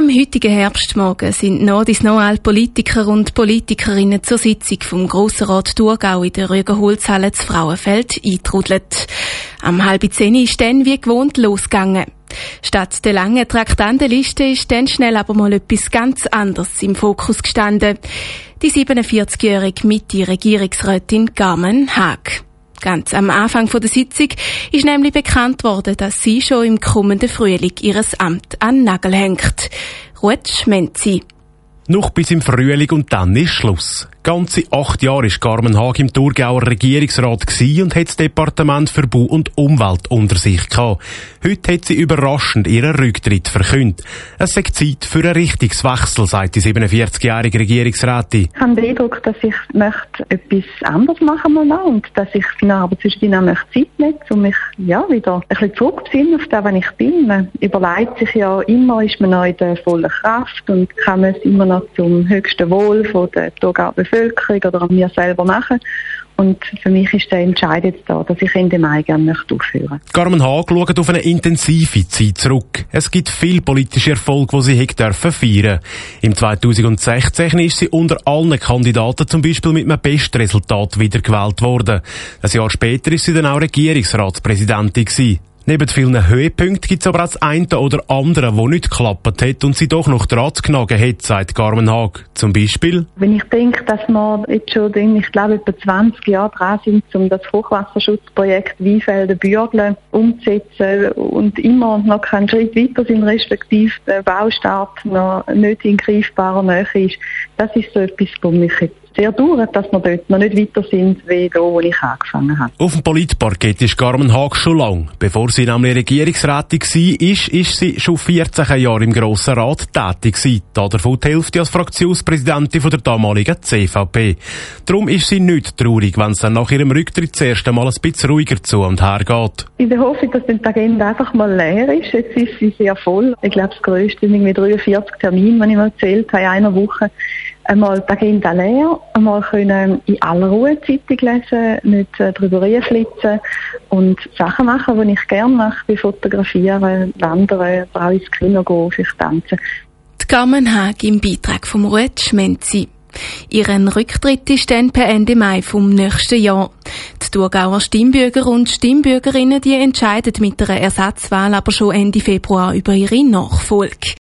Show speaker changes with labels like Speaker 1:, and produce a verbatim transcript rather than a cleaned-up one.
Speaker 1: Am heutigen Herbstmorgen sind noch bis noch alle Politiker und Politikerinnen zur Sitzung vom Grossrat Thurgau in der Rüegerholzhalle zu Frauenfeld eingetrudelt. Am halb zehn ist dann wie gewohnt losgegangen. Statt der langen Traktandenliste ist dann schnell aber mal etwas ganz anderes im Fokus gestanden. Die siebenundvierzigjährige Mitte-Regierungsrätin Carmen Haag. Ganz am Anfang der Sitzung ist nämlich bekannt worden, dass sie schon im kommenden Frühling ihres Amt an den Nagel hängt. Ruth Schmenzi.
Speaker 2: Noch bis im Frühling und dann ist Schluss. Ganze acht Jahre war Carmen Haag im Thurgauer Regierungsrat und hat das Departement für Bau und Umwelt unter sich gehabt. Heute hat sie überraschend ihren Rücktritt verkündet. Es sei Zeit für einen Richtungswechsel, sagt die siebenundvierzigjährige Regierungsrätin.
Speaker 3: Ich habe den Eindruck, dass ich möchte etwas anderes machen möchte und dass ich genau aber zwischendurch auch möchte Zeit nehmen, um mich ja, wieder ein bisschen zurückzufinden auf das, was ich bin. Man überlegt sich ja immer, ist man noch in der vollen Kraft und kann man es immer noch zum höchsten Wohl von der Thurgauer Bevölkerung oder an mir selber machen. Und für mich ist der Entscheid jetzt da, dass ich Ende Mai gerne aufhören möchte.
Speaker 2: Carmen Haag schaut auf eine intensive Zeit zurück. Es gibt viele politische Erfolge, die sie hätte dürfen feiern. Im zweitausendsechzehn ist sie unter allen Kandidaten zum Beispiel mit einem Bestresultat wiedergewählt worden. Ein Jahr später ist sie dann auch Regierungsratspräsidentin gewesen. Neben vielen Höhepunkten gibt es aber auch das eine oder andere, das nicht geklappt hat und sie doch noch dran zu knagen hat, sagt Carmen Haag. Zum Beispiel?
Speaker 3: Wenn ich denke, dass wir jetzt schon, ich glaube, etwa zwanzig Jahre dran sind, um das Hochwasserschutzprojekt Weinfelden-Bürgle umzusetzen und immer noch keinen Schritt weiter sind, respektive der Baustart noch nicht in greifbarer Nähe ist, das ist so etwas, was mich jetzt sehr dauert, dass wir dort noch nicht weiter sind, wie da, wo ich angefangen habe.
Speaker 2: Auf dem Politparkett ist Carmen Haag schon lang. Bevor sie nämlich Regierungsrätin war, ist, ist sie schon vierzehn Jahre im Grossen Rat tätig gewesen. Davon die Hälfte als Fraktionspräsidentin von der damaligen C V P. Darum ist sie nicht traurig, wenn es dann nach ihrem Rücktritt das erste Mal ein bisschen ruhiger zu und her geht.
Speaker 3: In der Hoffnung, dass die Agenda einfach mal leer ist. Jetzt ist sie sehr voll. Ich glaube, das grösste sind irgendwie dreiundvierzig Termine, die ich mir erzählt habe, in einer Woche. Einmal die Agenda leer, einmal können in aller Ruhe Zeitung lesen, nicht äh, drüber reinflitzen und Sachen machen, die ich gerne mache, wie fotografieren, wandern, auch ins Kino gehen, vielleicht tanzen.
Speaker 1: Die Carmen Haag im Beitrag von Ruth Schmenzi. Ihren Rücktritt ist dann per Ende Mai vom nächsten Jahr. Die Thurgauer Stimmbürger und Stimmbürgerinnen, die entscheiden mit einer Ersatzwahl aber schon Ende Februar über ihre Nachfolge.